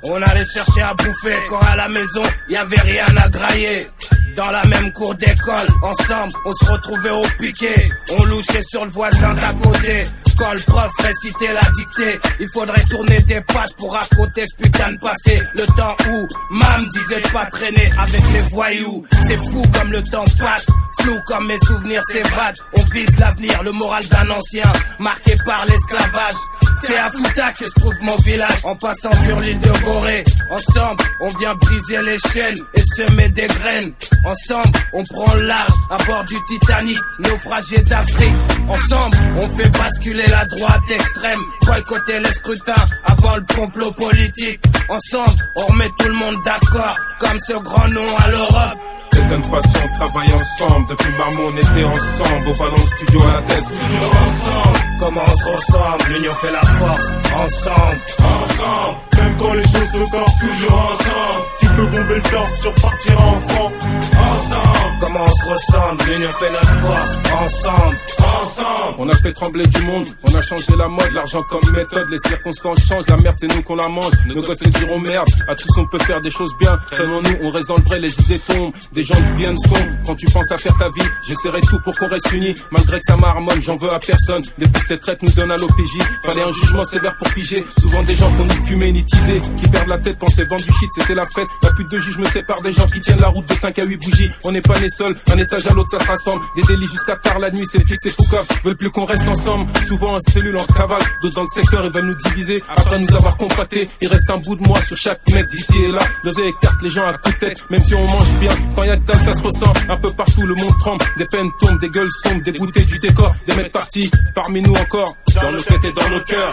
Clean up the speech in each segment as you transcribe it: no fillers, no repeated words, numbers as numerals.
On allait chercher à bouffer quand à la maison y avait rien à grailler. Dans la même cour d'école, ensemble, on se retrouvait au piquet. On louchait sur le voisin d'à côté. Quand le prof récitait la dictée, il faudrait tourner des pages pour raconter ce putain de passé. Le temps où Mam disait de pas traîner avec les voyous. C'est fou comme le temps passe, flou comme mes souvenirs s'évadent. On vise l'avenir, le moral d'un ancien, marqué par l'esclavage. C'est à Fouta que je trouve mon village, en passant sur l'île de Gorée. Ensemble, on vient briser les chaînes et semer des graines. Ensemble, on prend le large à bord du Titanic, naufragé d'Afrique. Ensemble, on fait basculer la droite extrême, boycotter les scrutins avant le complot politique. Ensemble, on remet tout le monde d'accord, comme ce grand nom à l'Europe. C'est une passion, on travaille ensemble. Depuis Marmont, on était ensemble. Au ballon studio à la tête, toujours ensemble. Comment on se ressemble, l'union fait la force. Ensemble, ensemble. Même quand les choses se corsent, toujours ensemble. Tu peux bomber le torse, tu repartiras ensemble. Ensemble. Comment on se ressemble, l'union fait notre force. Ensemble, ensemble. On a fait trembler du monde, on a changé la mode. L'argent comme méthode, les circonstances changent. La merde, c'est nous qu'on la mange. Nos gosses les diront merde. À tous, on peut faire des choses bien. Traînons-nous, on reste dans le vrai, les idées tombent. Des gens deviennent sombres. Quand tu penses à faire ta vie, j'essaierai tout pour qu'on reste unis. Malgré que ça marmonne, j'en veux à personne. Depuis cette traite nous donne à l'OPJ. Fallait un jugement sévère pour piger. Souvent des gens qu'on ni fumé ni teasé, qui perdent la tête quand c'est vendu du shit, c'était la fête. La pute de juge me sépare des gens qui tiennent la route de 5 à 8 bougies. On n'est pas né seul, un étage à l'autre ça se rassemble. Des délits jusqu'à tard la nuit, c'est fixe et Foucault veulent plus qu'on reste ensemble. Souvent en cellule en cavale, d'autres dans le secteur ils veulent nous diviser. Après nous avoir compactés, il reste un bout de moi sur chaque mètre d'ici et là. L'oseille écarte les gens à coups de tête, même si on mange bien. Quand y'a que dalle ça se ressent, un peu partout le monde tremble. Des peines tombent, des gueules sombres, des bouteilles du décor. Des mecs partis, parmi nous encore, dans nos têtes et dans nos cœurs.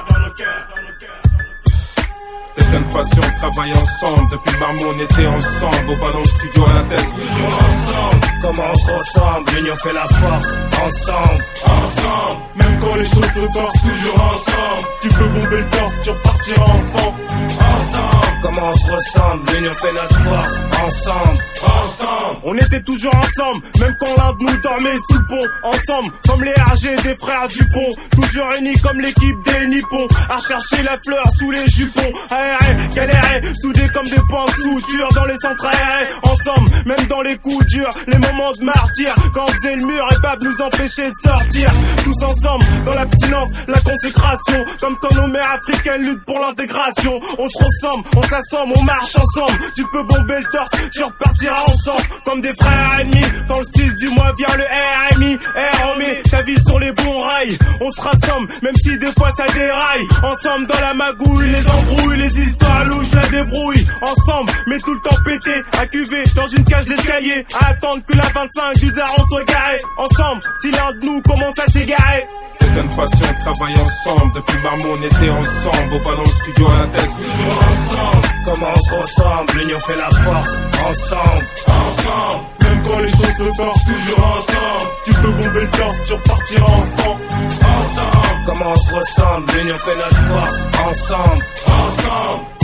C'est une passion, on travaille ensemble. Depuis Marmont, on était ensemble. Au ballon studio à la tête, toujours ensemble. Comment on se ressemble, l'union fait la force. Ensemble, ensemble. Même quand les choses se corsent, toujours ensemble. Tu peux bomber le torse, tu repartiras ensemble. Ensemble. Comment on se ressemble, l'union fait notre force. Ensemble, ensemble. On était toujours ensemble, même quand l'un de nous dormait sous le pont. Ensemble, comme les RG des frères Dupont. Toujours unis comme l'équipe des Nippons. À rechercher la fleur sous les jupons. Aérés, galérés, soudés comme des points de suture. Dans les centres aérés, ensemble, même dans les coups durs. Les moments de martyr, quand on faisait le mur et pas nous empêcher de sortir. Tous ensemble, dans l'abstinence, la consécration. Comme quand nos mères africaines luttent pour l'intégration. On se ressemble, on s'assemble, on marche ensemble. Tu peux bomber le torse, tu repartiras ensemble. Comme des frères ennemis, quand le 6 du mois vient le RMI. On met ta vie sur les bons rails. On se rassemble, même si des fois ça déraille. Ensemble dans la magouille, les embrouilles, les histoires louches, la débrouille. Ensemble, mais tout le temps pété, à cuver dans une cage d'escalier. À attendre que la 25 du daron soit garée. Ensemble, si l'un de nous commence à s'égarer. C'est une passion, on travaille ensemble. Depuis Marmont, on était ensemble. Au ballon studio à la tête, toujours ensemble. Comment on se ressemble, l'union fait la force. Ensemble, ensemble. Même quand les choses se corsent, toujours ensemble. Tu peux bomber le torse, tu repartiras ensemble. Ensemble. Comment on se ressemble, l'union fait notre force. Ensemble, ensemble.